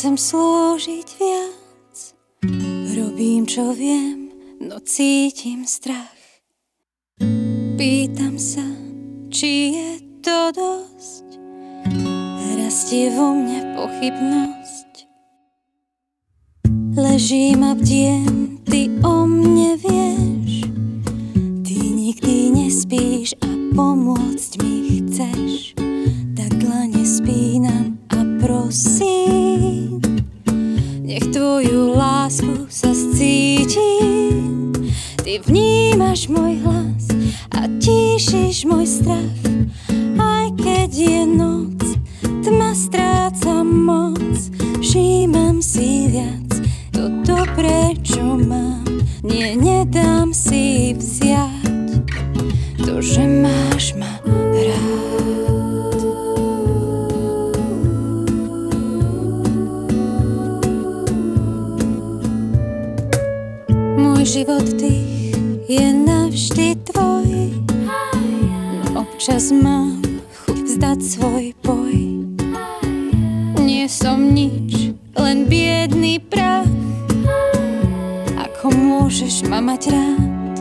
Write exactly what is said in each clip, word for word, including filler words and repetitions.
chcem slúžiť viac. Robím, čo viem, no cítim strach. Pýtam sa, či je to dosť. Rastie vo mne pochybnosť. Ležím a bdiem, ty o mne vieš. Ty nikdy nespíš a pomôcť mi chceš. Tak dlane spínam a prosím, nech tvoju lásku sa scítim. Ty vnímaš môj hlas a tíšiš môj strach. Aj keď je noc, tma stráca moc. Všímam si viac to dobré, čo mám. Nie, nedám si vziať to, že máš ma rád. Môj život tých je navždy tvoj. No občas mám chuť vzdať svoj boj. Nie som nič, len biedný prach. Ako môžeš ma mať rád?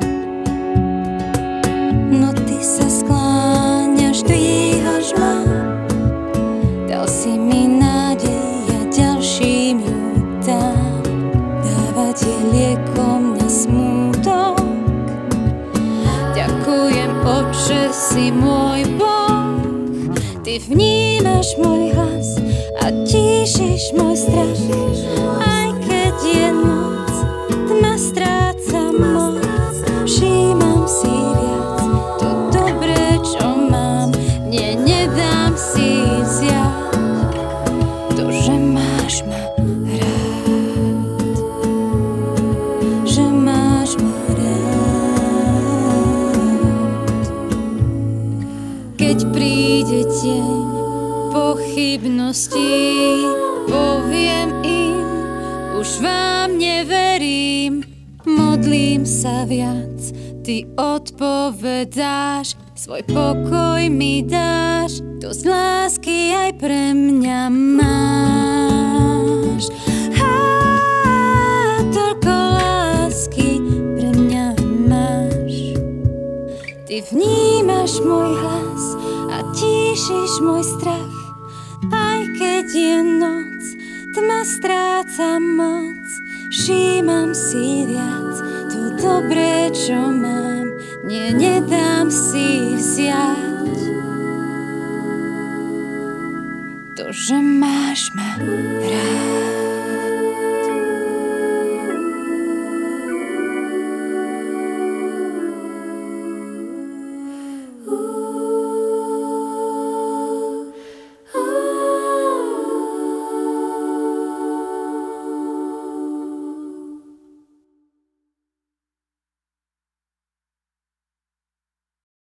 No ty sa skláňaš, dvíhaš ma. Dal si mi nádej, ja ďalším ju dám. Dávať je liekom na smútok. Ďakujem, Otče, si môj Boh. Ty vnímaš môj hlas a tíšiš môj strach. Aj keď je noc, tma stráca moc. Všímam si viac to dobré, čo mám. Nie, nedám si vziať to, že máš ma rád. Že máš ma rád. Keď príde deň pochybností, poviem im, už vám neverím. Modlím sa viac, ty odpovedáš, svoj pokoj mi dáš, dosť lásky aj pre mňa máš. Á, toľko lásky pre mňa máš. Ty vnímaš môj hlas a tíšiš môj strach. Aj keď je noc, tma stráca moc. Všímam si viac to dobré, čo mám. Nie, nedám si vziať to, že máš ma rád.